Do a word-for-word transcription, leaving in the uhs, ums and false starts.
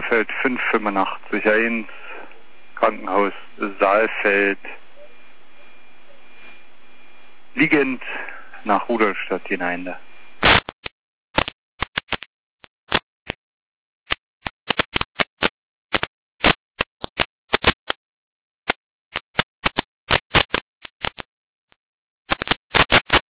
Saalfeld fünf fünfundachtzig eins, Krankenhaus Saalfeld, liegend nach Rudolstadt hinein.